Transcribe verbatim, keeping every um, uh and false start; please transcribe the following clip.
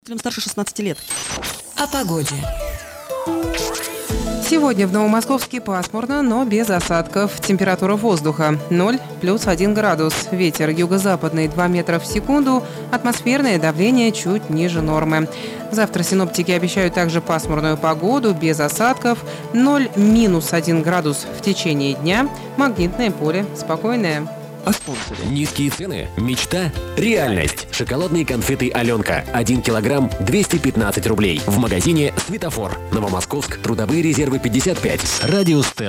жителям старше шестнадцати лет. О погоде. Сегодня в Новомосковске пасмурно, но без осадков. Температура воздуха ноль плюс один градус. Ветер юго-западный два метра в секунду. Атмосферное давление чуть ниже нормы. Завтра синоптики обещают также пасмурную погоду, без осадков. ноль минус один градус в течение дня. Магнитное поле спокойное. А спонсоры? Низкие цены? Мечта? Реальность. Шоколадные конфеты «Аленка». один килограмм двести пятнадцать рублей. В магазине «Светофор». Новомосковск. Трудовые резервы пятьдесят пять. Радио Стелла.